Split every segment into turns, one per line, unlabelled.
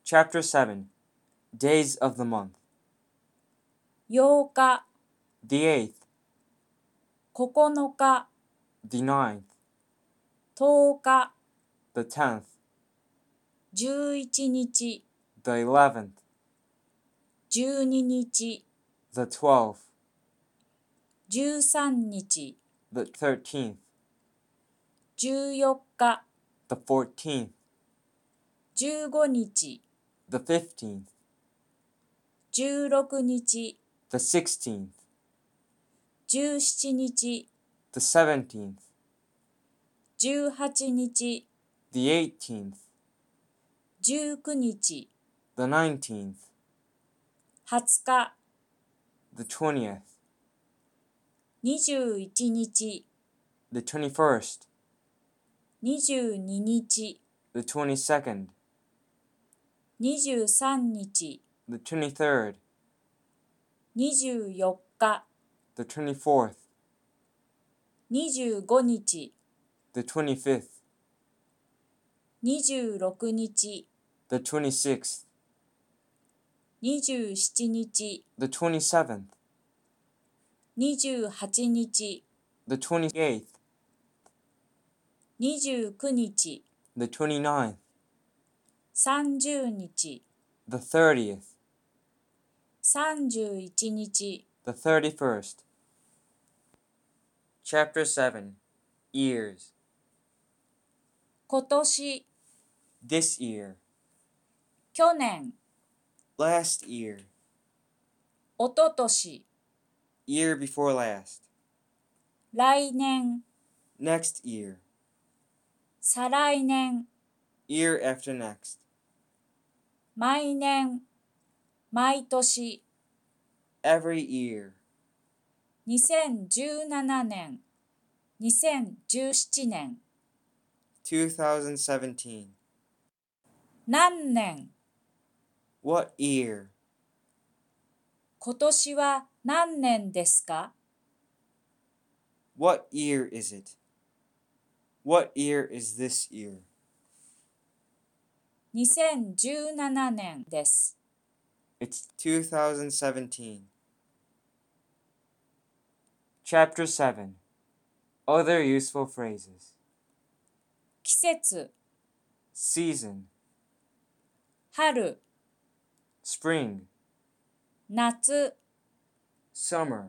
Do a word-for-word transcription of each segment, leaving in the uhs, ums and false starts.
Chapter seven. Days of the month.
ようか、
The eighth,
ここのか、
the ninth,
とおか、
the tenth,
じゅういちにち、
the eleventh,
じゅうににち、
the twelfth,
じゅうさんにち、
the thirteenth,
じゅうよっか、
the fourteenth,
じゅうごにち、
the fifteenth,
じゅうろくにち、
the sixteenth,
じゅうしちにち、
the seventeenth,
じゅうはちにち、
the eighteenth,
じゅうくにち、
the nineteenth,
はつか、
the twentieth,
にじゅういちにち、
the twenty-first,
にじゅうににち、
the twenty-second,
にじゅうさんにち、
the twenty-third,
にじゅうよっか、
the twenty-fourth,
にじゅうごにち、
the twenty-fifth,
にじゅうろくにち、
the twenty-sixth,
にじゅうしちにち、
the twenty-seventh,
にじゅうはちにち、
the twenty-eighth,
にじゅうくにち、
the twenty-ninth,
さんじゅうにち、
the thirtieth,
さんじゅういちにち、
the thirty-first. Chapter seven. Years.
今年、
This year,
去年、
last year,
おととし、
year before last,
来年、
next year,
再来年、
year after next,
毎年、毎年、
every year,
にせんじゅうななねん、にせんじゅうななねん、
twenty seventeen.
何年、
What year?
今年は何年ですか？
What year is it? What year is this year?
にせんじゅうななねんです。
It's twenty seventeen. Chapter seven. Other useful phrases.
季節、
Season,
春、
spring,
夏、
summer,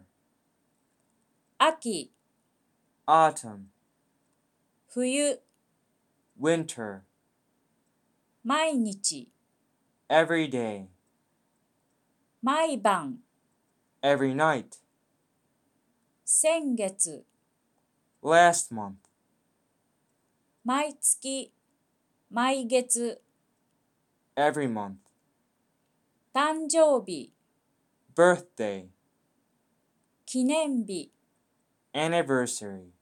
秋、
autumn,
冬、
winter,
毎日、
every day,
毎晩、
every night,
先月、
last month,
毎月、毎月、
every month,
誕生日、
birthday,
記念日、
anniversary.